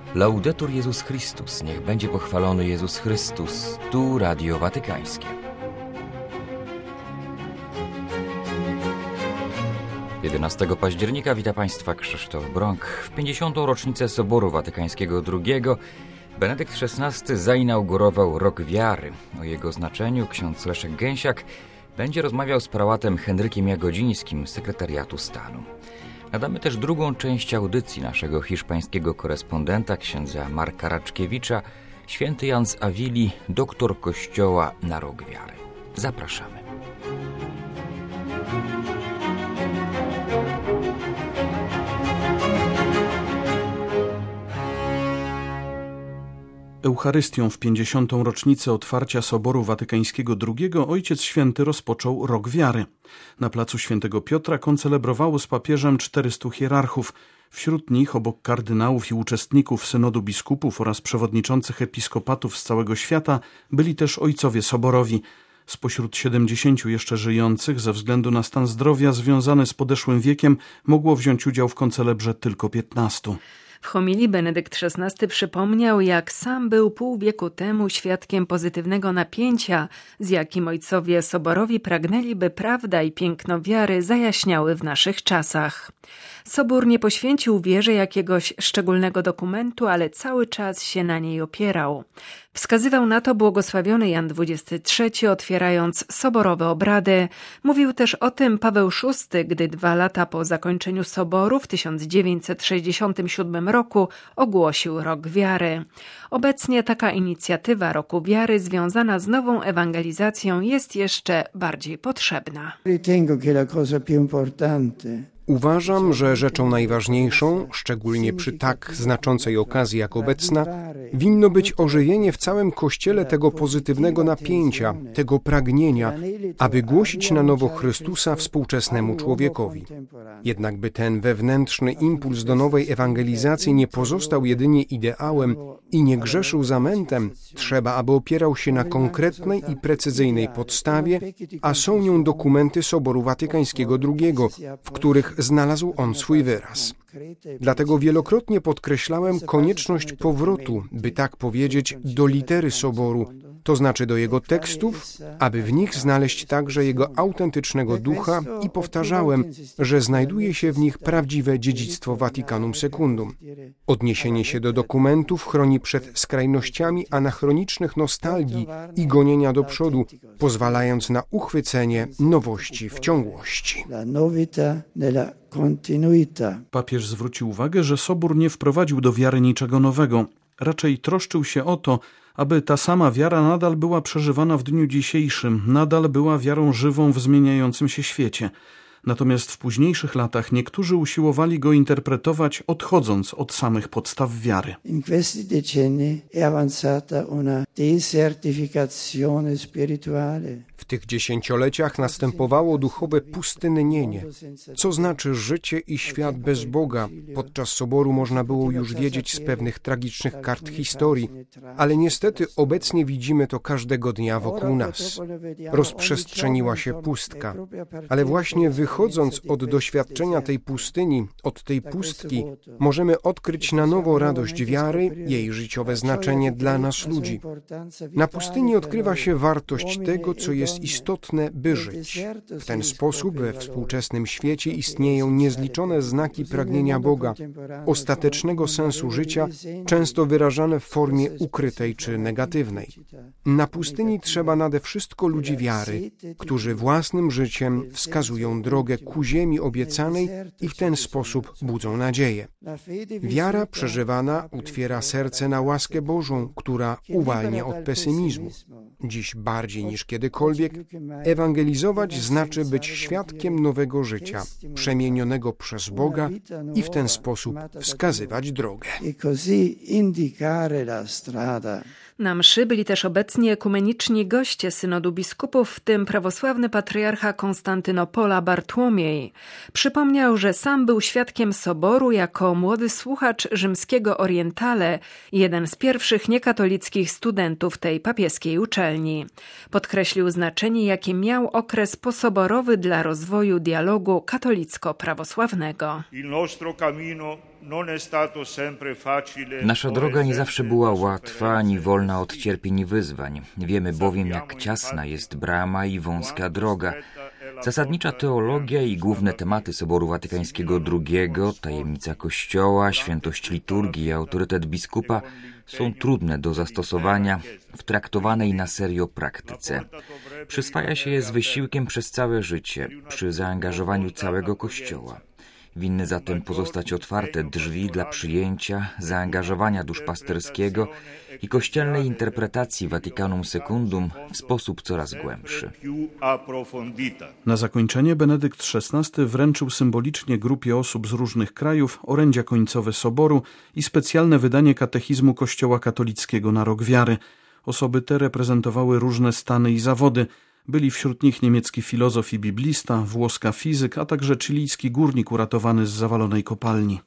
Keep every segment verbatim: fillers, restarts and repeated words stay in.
Laudetur Jezus Chrystus, niech będzie pochwalony Jezus Chrystus, tu Radio Watykańskie. jedenastego października wita Państwa Krzysztof Brąk. W pięćdziesiątą rocznicę Soboru Watykańskiego drugiego Benedykt szesnasty zainaugurował Rok Wiary. O jego znaczeniu ksiądz Leszek Gęsiak będzie rozmawiał z prałatem Henrykiem Jagodzińskim z Sekretariatu Stanu. Nadamy też drugą część audycji naszego hiszpańskiego korespondenta, księdza Marka Raczkiewicza, święty Jan z Awili, doktor Kościoła na Rok Wiary. Zapraszamy. Eucharystią w pięćdziesiątą rocznicę otwarcia Soboru Watykańskiego drugiego Ojciec Święty rozpoczął Rok Wiary. Na placu Świętego Piotra koncelebrowało z papieżem czterystu hierarchów. Wśród nich, obok kardynałów i uczestników synodu biskupów oraz przewodniczących episkopatów z całego świata, byli też ojcowie soborowi. Spośród siedemdziesięciu jeszcze żyjących, ze względu na stan zdrowia związany z podeszłym wiekiem, mogło wziąć udział w koncelebrze tylko piętnastu. W homilii Benedykt szesnasty przypomniał, jak sam był pół wieku temu świadkiem pozytywnego napięcia, z jakim ojcowie soborowi pragnęli, by prawda i piękno wiary zajaśniały w naszych czasach. Sobór nie poświęcił wierze jakiegoś szczególnego dokumentu, ale cały czas się na niej opierał. Wskazywał na to błogosławiony Jan dwudziesty trzeci, otwierając soborowe obrady. Mówił też o tym Paweł szósty, gdy dwa lata po zakończeniu Soboru w tysiąc dziewięćset sześćdziesiątym siódmym roku ogłosił Rok Wiary. Obecnie taka inicjatywa Roku Wiary związana z nową ewangelizacją jest jeszcze bardziej potrzebna. Uważam, że rzeczą najważniejszą, szczególnie przy tak znaczącej okazji jak obecna, winno być ożywienie w całym Kościele tego pozytywnego napięcia, tego pragnienia, aby głosić na nowo Chrystusa współczesnemu człowiekowi. Jednak by ten wewnętrzny impuls do nowej ewangelizacji nie pozostał jedynie ideałem i nie grzeszył zamętem, trzeba, aby opierał się na konkretnej i precyzyjnej podstawie, a są nią dokumenty Soboru Watykańskiego drugiego, w których znalazł on swój wyraz. Dlatego wielokrotnie podkreślałem konieczność powrotu, by tak powiedzieć, do litery Soboru, to znaczy do jego tekstów, aby w nich znaleźć także jego autentycznego ducha i powtarzałem, że znajduje się w nich prawdziwe dziedzictwo Vaticanum Secundum. Odniesienie się do dokumentów chroni przed skrajnościami anachronicznych nostalgii i gonienia do przodu, pozwalając na uchwycenie nowości w ciągłości. Papież zwrócił uwagę, że Sobór nie wprowadził do wiary niczego nowego. Raczej troszczył się o to, aby ta sama wiara nadal była przeżywana w dniu dzisiejszym, nadal była wiarą żywą w zmieniającym się świecie. Natomiast w późniejszych latach niektórzy usiłowali go interpretować, odchodząc od samych podstaw wiary. In questi decenni è avanzata una desertificazione spirituale. W tych dziesięcioleciach następowało duchowe pustynnienie, co znaczy życie i świat bez Boga. Podczas Soboru można było już wiedzieć z pewnych tragicznych kart historii, ale niestety obecnie widzimy to każdego dnia wokół nas. Rozprzestrzeniła się pustka, ale właśnie wychodząc od doświadczenia tej pustyni, od tej pustki, możemy odkryć na nowo radość wiary, jej życiowe znaczenie dla nas ludzi. Na pustyni odkrywa się wartość tego, co jest istotne, by żyć. W ten sposób we współczesnym świecie istnieją niezliczone znaki pragnienia Boga, ostatecznego sensu życia, często wyrażane w formie ukrytej czy negatywnej. Na pustyni trzeba nade wszystko ludzi wiary, którzy własnym życiem wskazują drogę ku ziemi obiecanej i w ten sposób budzą nadzieję. Wiara przeżywana utwiera serce na łaskę Bożą, która uwalnia od pesymizmu. Dziś bardziej niż kiedykolwiek ewangelizować znaczy być świadkiem nowego życia, przemienionego przez Boga i w ten sposób wskazywać drogę. Na mszy byli też obecni ekumeniczni goście synodu biskupów, w tym prawosławny patriarcha Konstantynopola Bartłomiej. Przypomniał, że sam był świadkiem Soboru jako młody słuchacz rzymskiego Orientale, jeden z pierwszych niekatolickich studentów tej papieskiej uczelni. Podkreślił znaczenie, jakie miał okres posoborowy dla rozwoju dialogu katolicko-prawosławnego. Il nostro cammino Nasza droga nie zawsze była łatwa ani wolna od cierpień i wyzwań. Wiemy bowiem, jak ciasna jest brama i wąska droga. Zasadnicza teologia i główne tematy Soboru Watykańskiego drugiego, tajemnica Kościoła, świętość liturgii i autorytet biskupa są trudne do zastosowania w traktowanej na serio praktyce. Przyswaja się je z wysiłkiem przez całe życie, przy zaangażowaniu całego Kościoła. Winny zatem pozostać otwarte drzwi dla przyjęcia, zaangażowania duszpasterskiego i kościelnej interpretacji Vaticanum Secundum w sposób coraz głębszy. Na zakończenie Benedykt szesnasty wręczył symbolicznie grupie osób z różnych krajów orędzia końcowe Soboru i specjalne wydanie katechizmu Kościoła katolickiego na rok wiary. Osoby te reprezentowały różne stany i zawody. Byli wśród nich niemiecki filozof i biblista, włoska fizyk, a także chilijski górnik uratowany z zawalonej kopalni.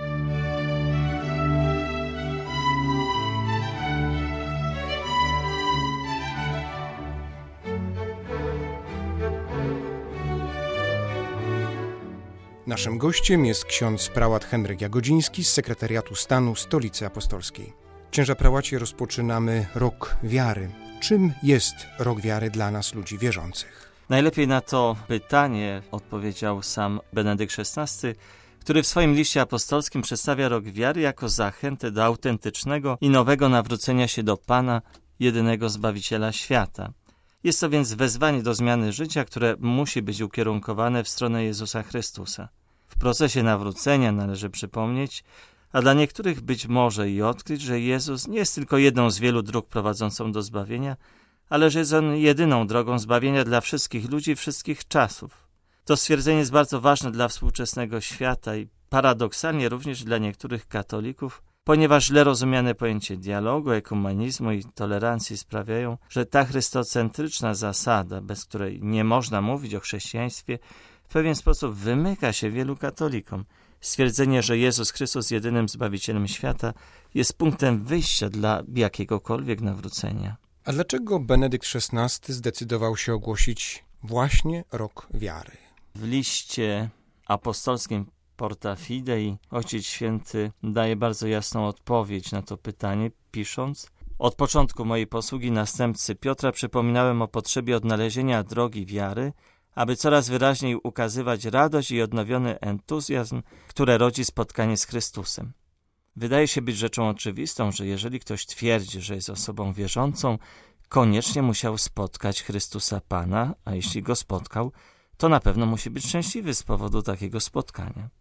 Naszym gościem jest ksiądz prałat Henryk Jagodziński z Sekretariatu Stanu Stolicy Apostolskiej. Księża prałacie, rozpoczynamy rok wiary. Czym jest rok wiary dla nas, ludzi wierzących? Najlepiej na to pytanie odpowiedział sam Benedykt szesnasty, który w swoim liście apostolskim przedstawia rok wiary jako zachętę do autentycznego i nowego nawrócenia się do Pana, jedynego Zbawiciela świata. Jest to więc wezwanie do zmiany życia, które musi być ukierunkowane w stronę Jezusa Chrystusa. W procesie nawrócenia należy przypomnieć, a dla niektórych być może i odkryć, że Jezus nie jest tylko jedną z wielu dróg prowadzącą do zbawienia, ale że jest On jedyną drogą zbawienia dla wszystkich ludzi wszystkich czasów. To stwierdzenie jest bardzo ważne dla współczesnego świata i paradoksalnie również dla niektórych katolików, ponieważ źle rozumiane pojęcie dialogu, ekumenizmu i tolerancji sprawiają, że ta chrystocentryczna zasada, bez której nie można mówić o chrześcijaństwie, w pewien sposób wymyka się wielu katolikom. Stwierdzenie, że Jezus Chrystus jedynym Zbawicielem świata jest punktem wyjścia dla jakiegokolwiek nawrócenia. A dlaczego Benedykt szesnasty zdecydował się ogłosić właśnie rok wiary? W liście apostolskim Porta Fidei Ojciec Święty daje bardzo jasną odpowiedź na to pytanie, pisząc: od początku mojej posługi następcy Piotra przypominałem o potrzebie odnalezienia drogi wiary, aby coraz wyraźniej ukazywać radość i odnowiony entuzjazm, które rodzi spotkanie z Chrystusem. Wydaje się być rzeczą oczywistą, że jeżeli ktoś twierdzi, że jest osobą wierzącą, koniecznie musiał spotkać Chrystusa Pana, a jeśli go spotkał, to na pewno musi być szczęśliwy z powodu takiego spotkania.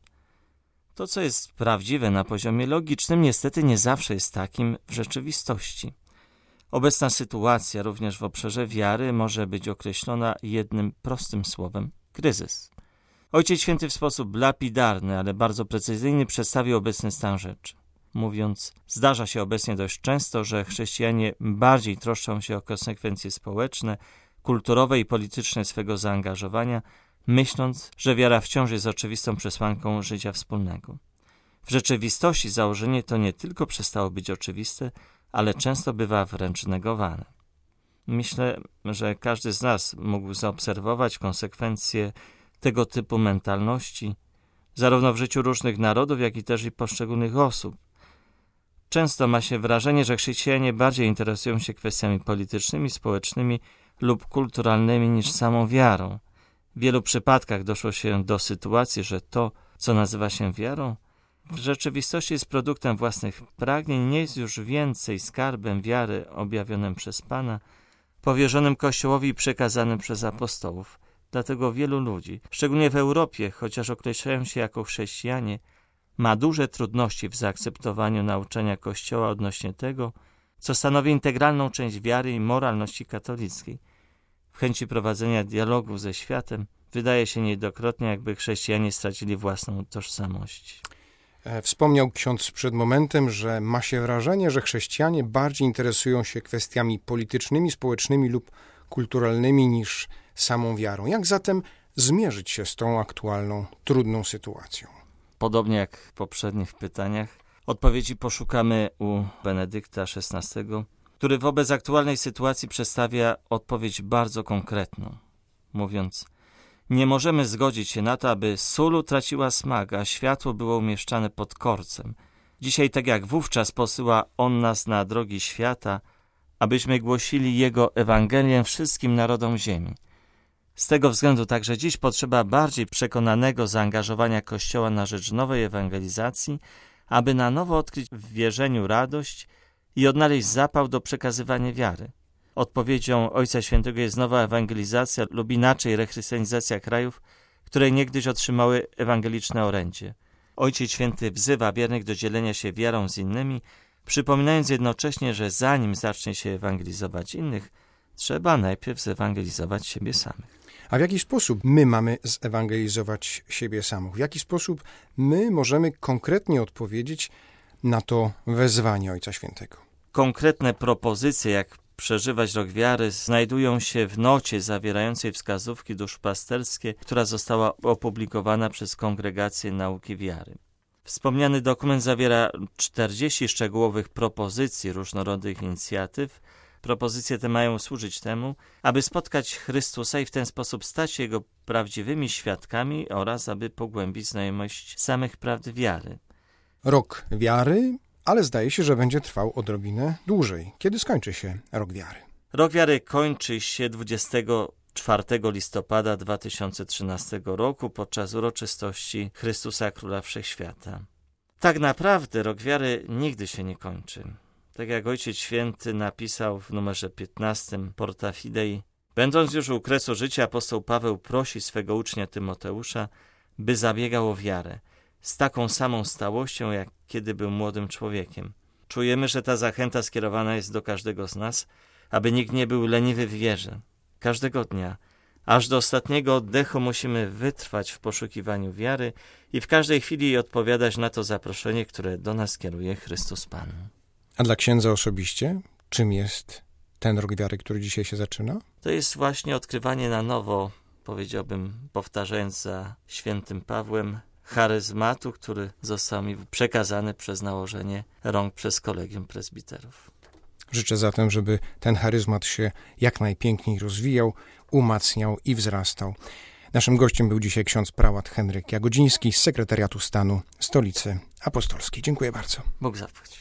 To, co jest prawdziwe na poziomie logicznym, niestety nie zawsze jest takim w rzeczywistości. Obecna sytuacja, również w obszarze wiary, może być określona jednym prostym słowem – kryzys. Ojciec Święty w sposób lapidarny, ale bardzo precyzyjny przedstawił obecny stan rzeczy. Mówiąc, zdarza się obecnie dość często, że chrześcijanie bardziej troszczą się o konsekwencje społeczne, kulturowe i polityczne swego zaangażowania, myśląc, że wiara wciąż jest oczywistą przesłanką życia wspólnego. W rzeczywistości założenie to nie tylko przestało być oczywiste, ale często bywa wręcz negowane. Myślę, że każdy z nas mógł zaobserwować konsekwencje tego typu mentalności, zarówno w życiu różnych narodów, jak i też i poszczególnych osób. Często ma się wrażenie, że chrześcijanie bardziej interesują się kwestiami politycznymi, społecznymi lub kulturalnymi niż samą wiarą. W wielu przypadkach doszło się do sytuacji, że to, co nazywa się wiarą, w rzeczywistości jest produktem własnych pragnień, nie jest już więcej skarbem wiary objawionym przez Pana, powierzonym Kościołowi i przekazanym przez apostołów. Dlatego wielu ludzi, szczególnie w Europie, chociaż określają się jako chrześcijanie, ma duże trudności w zaakceptowaniu nauczania Kościoła odnośnie tego, co stanowi integralną część wiary i moralności katolickiej. W chęci prowadzenia dialogu ze światem wydaje się niejednokrotnie, jakby chrześcijanie stracili własną tożsamość. Wspomniał ksiądz przed momentem, że ma się wrażenie, że chrześcijanie bardziej interesują się kwestiami politycznymi, społecznymi lub kulturalnymi niż samą wiarą. Jak zatem zmierzyć się z tą aktualną, trudną sytuacją? Podobnie jak w poprzednich pytaniach, odpowiedzi poszukamy u Benedykta szesnastego, który wobec aktualnej sytuacji przedstawia odpowiedź bardzo konkretną, mówiąc: Nie możemy zgodzić się na to, aby sól utraciła smak, a światło było umieszczane pod korcem. Dzisiaj, tak jak wówczas, posyła On nas na drogi świata, abyśmy głosili Jego Ewangelię wszystkim narodom ziemi. Z tego względu także dziś potrzeba bardziej przekonanego zaangażowania Kościoła na rzecz nowej ewangelizacji, aby na nowo odkryć w wierzeniu radość i odnaleźć zapał do przekazywania wiary. Odpowiedzią Ojca Świętego jest nowa ewangelizacja lub inaczej rechrystianizacja krajów, które niegdyś otrzymały ewangeliczne orędzie. Ojciec Święty wzywa wiernych do dzielenia się wiarą z innymi, przypominając jednocześnie, że zanim zacznie się ewangelizować innych, trzeba najpierw zewangelizować siebie samych. A w jaki sposób my mamy zewangelizować siebie samych? W jaki sposób my możemy konkretnie odpowiedzieć na to wezwanie Ojca Świętego? Konkretne propozycje, jak przeżywać rok wiary, znajdują się w nocie zawierającej wskazówki duszpasterskie, która została opublikowana przez Kongregację Nauki Wiary. Wspomniany dokument zawiera czterdzieści szczegółowych propozycji różnorodnych inicjatyw. Propozycje te mają służyć temu, aby spotkać Chrystusa i w ten sposób stać się Jego prawdziwymi świadkami oraz aby pogłębić znajomość samych prawd wiary. Rok wiary, ale zdaje się, że będzie trwał odrobinę dłużej. Kiedy skończy się rok wiary? Rok wiary kończy się dwudziestego czwartego listopada dwa tysiące trzynastego roku podczas uroczystości Chrystusa Króla Wszechświata. Tak naprawdę rok wiary nigdy się nie kończy. Tak jak Ojciec Święty napisał w numerze piętnastym Porta Fidei, będąc już u kresu życia, apostoł Paweł prosi swego ucznia Tymoteusza, by zabiegał o wiarę, z taką samą stałością, jak kiedy był młodym człowiekiem. Czujemy, że ta zachęta skierowana jest do każdego z nas, aby nikt nie był leniwy w wierze. Każdego dnia, aż do ostatniego oddechu musimy wytrwać w poszukiwaniu wiary i w każdej chwili odpowiadać na to zaproszenie, które do nas kieruje Chrystus Pan. A dla księdza osobiście, czym jest ten rok wiary, który dzisiaj się zaczyna? To jest właśnie odkrywanie na nowo, powiedziałbym, powtarzając za świętym Pawłem, charyzmatu, który został mi przekazany przez nałożenie rąk przez Kolegium Prezbiterów. Życzę zatem, żeby ten charyzmat się jak najpiękniej rozwijał, umacniał i wzrastał. Naszym gościem był dzisiaj ksiądz prałat Henryk Jagodziński z Sekretariatu Stanu Stolicy Apostolskiej. Dziękuję bardzo. Bóg zapłać.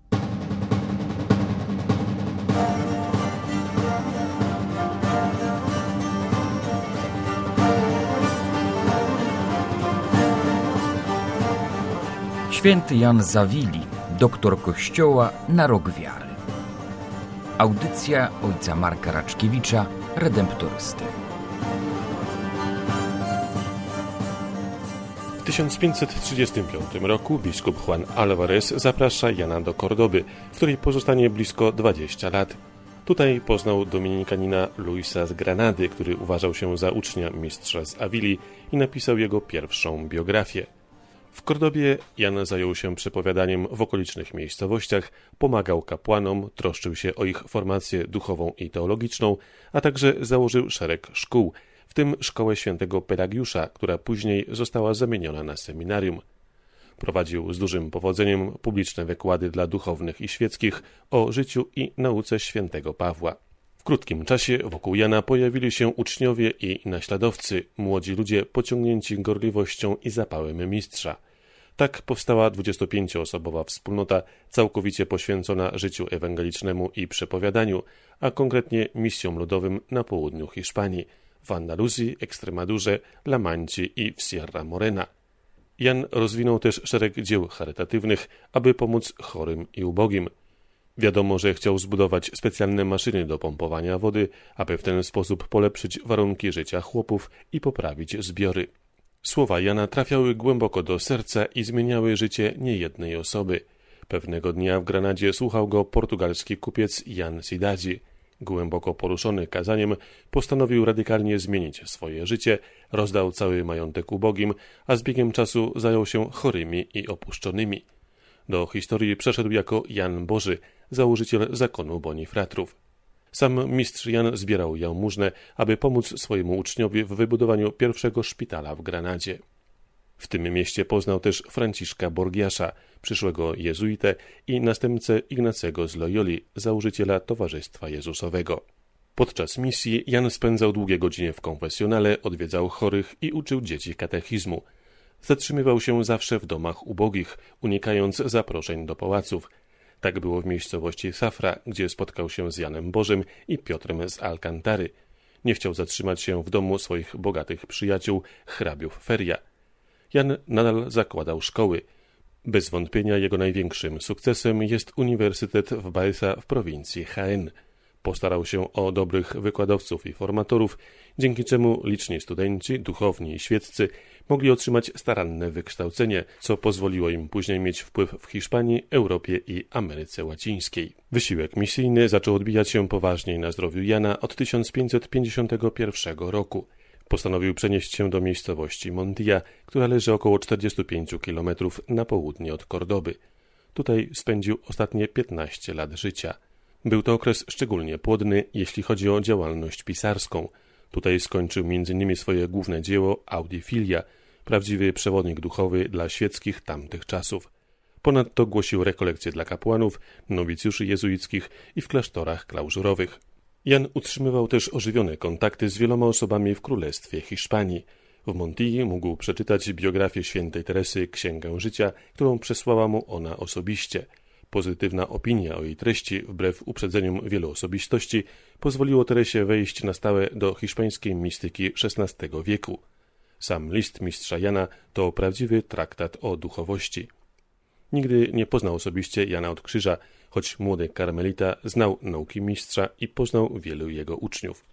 Święty Jan Zawili, doktor Kościoła na rok wiary. Audycja ojca Marka Raczkiewicza, redemptorysty. W tysiąc pięćset trzydziestym piątym roku biskup Juan Álvarez zaprasza Jana do Kordoby, w której pozostanie blisko dwadzieścia lat. Tutaj poznał dominikanina Luisa z Granady, który uważał się za ucznia mistrza z Awili i napisał jego pierwszą biografię. W Kordobie Jan zajął się przepowiadaniem w okolicznych miejscowościach, pomagał kapłanom, troszczył się o ich formację duchową i teologiczną, a także założył szereg szkół, w tym szkołę świętego Pelagiusza, która później została zamieniona na seminarium. Prowadził z dużym powodzeniem publiczne wykłady dla duchownych i świeckich o życiu i nauce świętego Pawła. W krótkim czasie wokół Jana pojawili się uczniowie i naśladowcy, młodzi ludzie pociągnięci gorliwością i zapałem mistrza. Tak powstała dwudziestopięcioosobowa wspólnota całkowicie poświęcona życiu ewangelicznemu i przepowiadaniu, a konkretnie misjom ludowym na południu Hiszpanii, w Andaluzji, Ekstremadurze, La Manci i w Sierra Morena. Jan rozwinął też szereg dzieł charytatywnych, aby pomóc chorym i ubogim. Wiadomo, że chciał zbudować specjalne maszyny do pompowania wody, aby w ten sposób polepszyć warunki życia chłopów i poprawić zbiory. Słowa Jana trafiały głęboko do serca i zmieniały życie niejednej osoby. Pewnego dnia w Granadzie słuchał go portugalski kupiec Jan Cidade. Głęboko poruszony kazaniem, postanowił radykalnie zmienić swoje życie, rozdał cały majątek ubogim, a z biegiem czasu zajął się chorymi i opuszczonymi. Do historii przeszedł jako Jan Boży, założyciel zakonu Bonifratrów. Sam mistrz Jan zbierał jałmużnę, aby pomóc swojemu uczniowi w wybudowaniu pierwszego szpitala w Granadzie. W tym mieście poznał też Franciszka Borgiasza, przyszłego jezuitę i następcę Ignacego z Loyoli, założyciela Towarzystwa Jezusowego. Podczas misji Jan spędzał długie godziny w konfesjonale, odwiedzał chorych i uczył dzieci katechizmu. Zatrzymywał się zawsze w domach ubogich, unikając zaproszeń do pałaców. Tak było w miejscowości Safra, gdzie spotkał się z Janem Bożym i Piotrem z Alcantary. Nie chciał zatrzymać się w domu swoich bogatych przyjaciół, hrabiów Feria. Jan nadal zakładał szkoły. Bez wątpienia jego największym sukcesem jest Uniwersytet w Baeza w prowincji Jaén. Postarał się o dobrych wykładowców i formatorów, dzięki czemu liczni studenci, duchowni i świeccy mogli otrzymać staranne wykształcenie, co pozwoliło im później mieć wpływ w Hiszpanii, Europie i Ameryce Łacińskiej. Wysiłek misyjny zaczął odbijać się poważniej na zdrowiu Jana od tysiąc pięćset pięćdziesiątego pierwszego roku. Postanowił przenieść się do miejscowości Montilla, która leży około czterdzieści pięć kilometrów na południe od Kordoby. Tutaj spędził ostatnie piętnaście lat życia. Był to okres szczególnie płodny, jeśli chodzi o działalność pisarską. Tutaj skończył między innymi swoje główne dzieło Audifilia, prawdziwy przewodnik duchowy dla świeckich tamtych czasów. Ponadto głosił rekolekcje dla kapłanów, nowicjuszy jezuickich i w klasztorach klauzurowych. Jan utrzymywał też ożywione kontakty z wieloma osobami w Królestwie Hiszpanii. W Montilli mógł przeczytać biografię świętej Teresy, Księgę Życia, którą przesłała mu ona osobiście. Pozytywna opinia o jej treści, wbrew uprzedzeniom wielu osobistości, pozwoliło Teresie wejść na stałe do hiszpańskiej mistyki szesnastego wieku. Sam list mistrza Jana to prawdziwy traktat o duchowości. Nigdy nie poznał osobiście Jana od Krzyża, choć młody karmelita znał nauki mistrza i poznał wielu jego uczniów.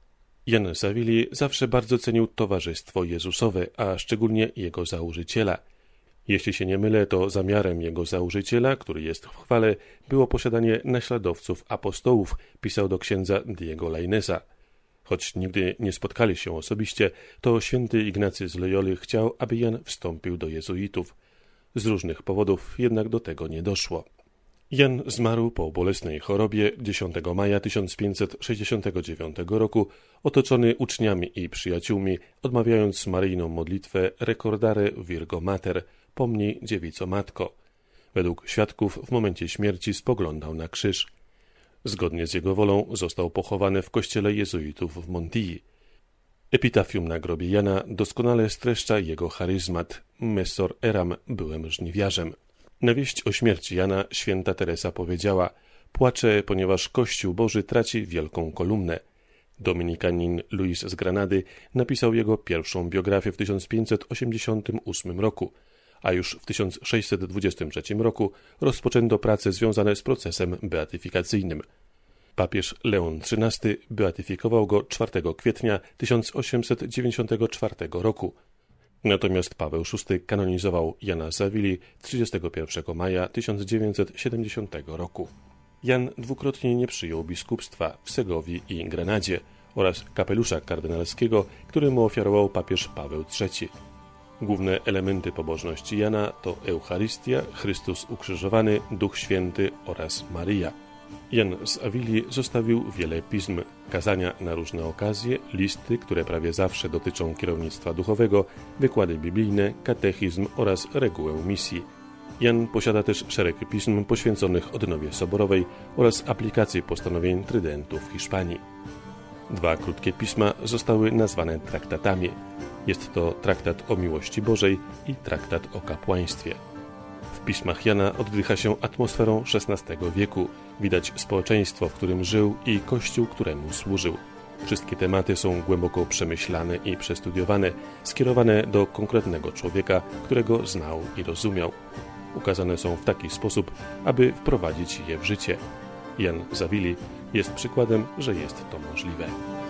Jan z Awili zawsze bardzo cenił towarzystwo Jezusowe, a szczególnie jego założyciela. Jeśli się nie mylę, to zamiarem jego założyciela, który jest w chwale, było posiadanie naśladowców apostołów, pisał do księdza Diego Laineza. Choć nigdy nie spotkali się osobiście, to święty Ignacy z Loyoli chciał, aby Jan wstąpił do jezuitów. Z różnych powodów jednak do tego nie doszło. Jan zmarł po bolesnej chorobie dziesiątego maja tysiąc pięćset sześćdziesiątego dziewiątego roku, otoczony uczniami i przyjaciółmi, odmawiając maryjną modlitwę Recordare Virgo Mater, pomnij dziewico matko. Według świadków w momencie śmierci spoglądał na krzyż. Zgodnie z jego wolą został pochowany w kościele jezuitów w Montilli. Epitafium na grobie Jana doskonale streszcza jego charyzmat. Messor eram, byłem żniwiarzem. Na wieść o śmierci Jana święta Teresa powiedziała: płaczę, ponieważ Kościół Boży traci wielką kolumnę. Dominikanin Luis z Granady napisał jego pierwszą biografię w tysiąc pięćset osiemdziesiątym ósmym roku, a już w tysiąc sześćset dwudziestym trzecim roku rozpoczęto prace związane z procesem beatyfikacyjnym. Papież Leon trzynasty beatyfikował go czwartego kwietnia tysiąc osiemset dziewięćdziesiątego czwartego roku. Natomiast Paweł szósty kanonizował Jana z Awili trzydziestego pierwszego maja tysiąc dziewięćset siedemdziesiątego roku. Jan dwukrotnie nie przyjął biskupstwa w Segowi i Grenadzie oraz kapelusza kardynalskiego, który mu ofiarował papież Paweł trzeci. Główne elementy pobożności Jana to Eucharystia, Chrystus ukrzyżowany, Duch Święty oraz Maryja. Jan z Awili zostawił wiele pism, kazania na różne okazje, listy, które prawie zawsze dotyczą kierownictwa duchowego, wykłady biblijne, katechizm oraz regułę misji. Jan posiada też szereg pism poświęconych odnowie soborowej oraz aplikacji postanowień Trydentu w Hiszpanii. Dwa krótkie pisma zostały nazwane traktatami. Jest to traktat o miłości Bożej i traktat o kapłaństwie. W pismach Jana oddycha się atmosferą szesnastego wieku. Widać społeczeństwo, w którym żył i Kościół, któremu służył. Wszystkie tematy są głęboko przemyślane i przestudiowane, skierowane do konkretnego człowieka, którego znał i rozumiał. Ukazane są w taki sposób, aby wprowadzić je w życie. Jan z Awili jest przykładem, że jest to możliwe.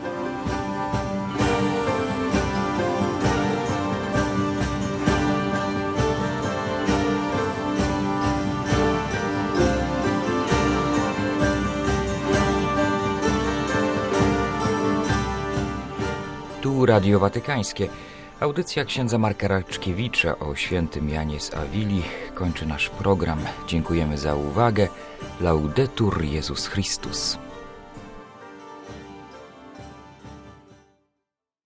Tu Radio Watykańskie. Audycja księdza Marka Raczkiewicza o świętym Janie z Awili kończy nasz program. Dziękujemy za uwagę. Laudetur Jezus Chrystus.